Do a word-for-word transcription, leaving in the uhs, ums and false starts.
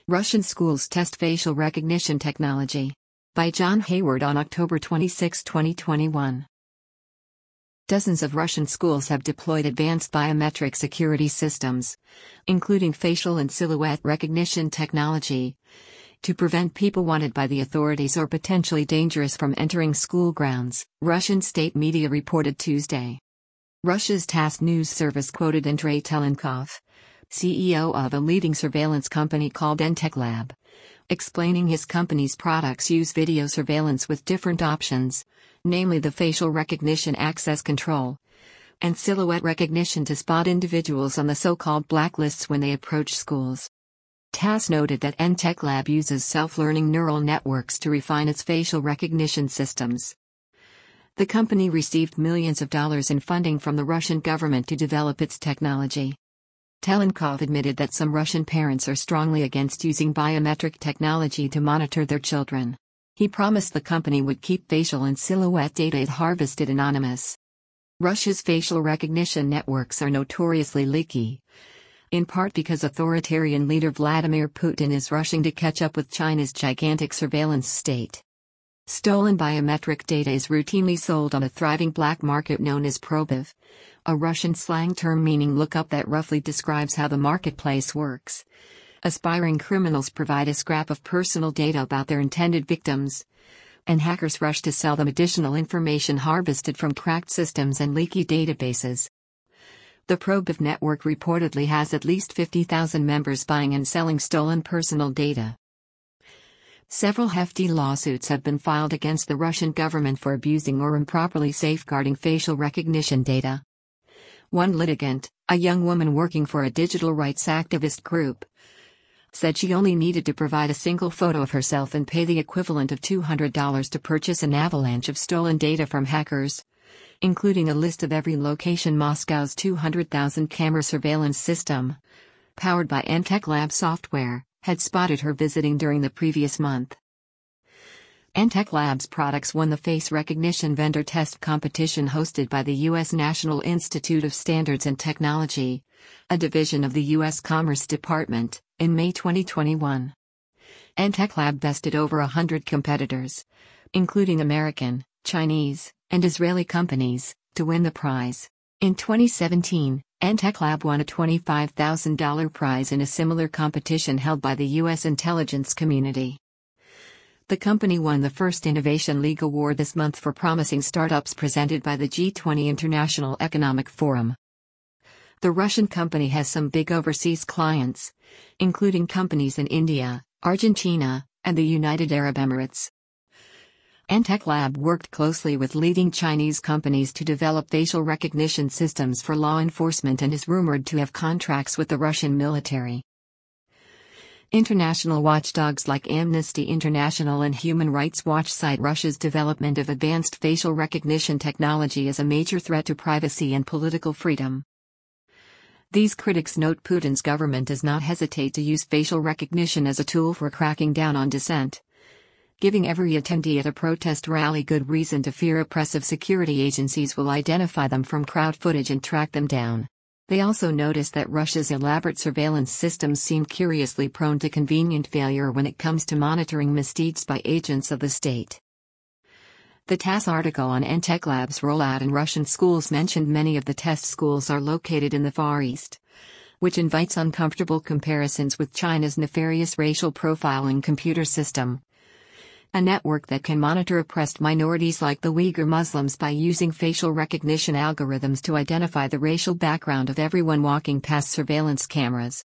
Russian schools test facial recognition technology. By John Hayward on October twenty-sixth, twenty twenty-one. Dozens of Russian schools have deployed advanced biometric security systems, including facial and silhouette recognition technology, to prevent people wanted by the authorities or potentially dangerous from entering school grounds, Russian state media reported Tuesday. Russia's TASS news service quoted Andrei Telenkov, C E O of a leading surveillance company called Enteklab, explaining his company's products use video surveillance with different options, namely the facial recognition access control and silhouette recognition to spot individuals on the so-called blacklists when they approach schools. TASS noted that Enteklab uses self-learning neural networks to refine its facial recognition systems. The company received millions of dollars in funding from the Russian government to develop its technology. Telenkov admitted that some Russian parents are strongly against using biometric technology to monitor their children. He promised the company would keep facial and silhouette data it harvested anonymous. Russia's facial recognition networks are notoriously leaky, in part because authoritarian leader Vladimir Putin is rushing to catch up with China's gigantic surveillance state. Stolen biometric data is routinely sold on a thriving black market known as Probiv, a Russian slang term meaning lookup that roughly describes how the marketplace works. Aspiring criminals provide a scrap of personal data about their intended victims, and hackers rush to sell them additional information harvested from cracked systems and leaky databases. The Probiv network reportedly has at least fifty thousand members buying and selling stolen personal data. Several hefty lawsuits have been filed against the Russian government for abusing or improperly safeguarding facial recognition data. One litigant, a young woman working for a digital rights activist group, said she only needed to provide a single photo of herself and pay the equivalent of two hundred dollars to purchase an avalanche of stolen data from hackers, including a list of every location Moscow's two hundred thousand camera surveillance system, powered by Enteklab software, had spotted her visiting during the previous month. Enteklab's products won the face recognition vendor test competition hosted by the U S National Institute of Standards and Technology, a division of the U S Commerce Department, in May twenty twenty-one. Enteklab bested over a hundred competitors, including American, Chinese, and Israeli companies, to win the prize. In twenty seventeen, Enteklab won a twenty-five thousand dollars prize in a similar competition held by the U S intelligence community. The company won the first Innovation League Award this month for promising startups presented by the G twenty International Economic Forum. The Russian company has some big overseas clients, including companies in India, Argentina, and the United Arab Emirates. Enteklab worked closely with leading Chinese companies to develop facial recognition systems for law enforcement and is rumored to have contracts with the Russian military. International watchdogs like Amnesty International and Human Rights Watch cite Russia's development of advanced facial recognition technology as a major threat to privacy and political freedom. These critics note Putin's government does not hesitate to use facial recognition as a tool for cracking down on dissent, giving every attendee at a protest rally good reason to fear oppressive security agencies will identify them from crowd footage and track them down. They also notice that Russia's elaborate surveillance systems seem curiously prone to convenient failure when it comes to monitoring misdeeds by agents of the state. The TASS article on Enteklab's rollout in Russian schools mentioned many of the test schools are located in the Far East, which invites uncomfortable comparisons with China's nefarious racial profiling computer system, a network that can monitor oppressed minorities like the Uyghur Muslims by using facial recognition algorithms to identify the racial background of everyone walking past surveillance cameras.